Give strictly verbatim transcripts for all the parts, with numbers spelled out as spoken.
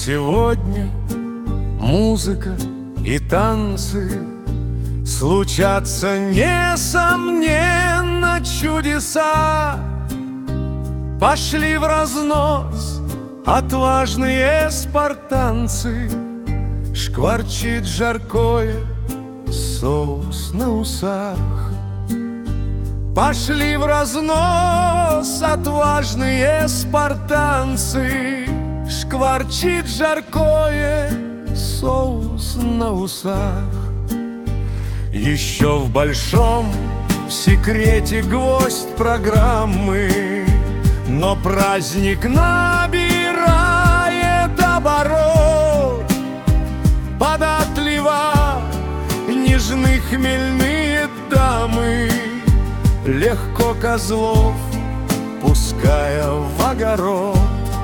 Сегодня музыка и танцы случатся, несомненно, чудеса. Пошли в разнос отважные спартанцы, шкварчит жаркое соус на усах. Пошли в разнос отважные спартанцы, шкварчит жаркое соус на усах. Еще в большом секрете гвоздь программы, но праздник набирает оборот. Податлива нежны хмельные дамы, легко козлов пуская в огород.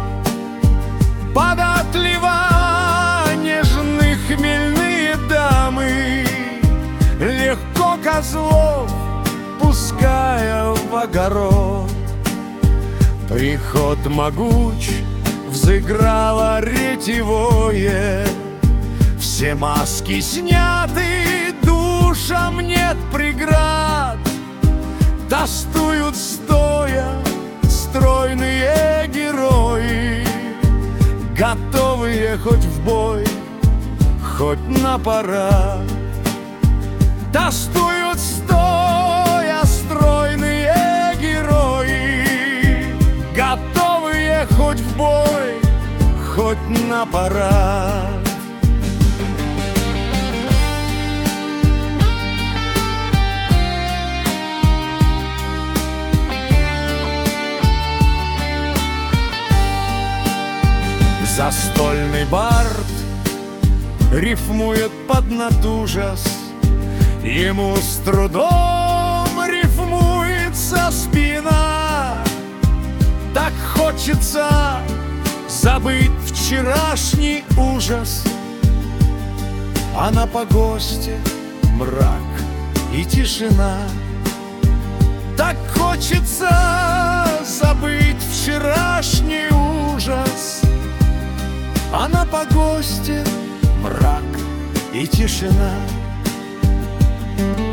Податлива нежны хмельные дамы, легко козлов пуская в огород. Приход могуч, взыграло ретевое, все маски сняты, душам нет преград. Тостуют стоя стройные герои, готовые хоть в бой, хоть на парад. Тостуют стоя стройные герои, готовые хоть в бой, хоть на парад. Застольный бард рифмует под натужас, ему с трудом рифмуется спина. Так хочется забыть вчерашний ужас, а на погосте мрак и тишина. Так хочется забыть вчерашний ужас, а на погосте мрак и тишина.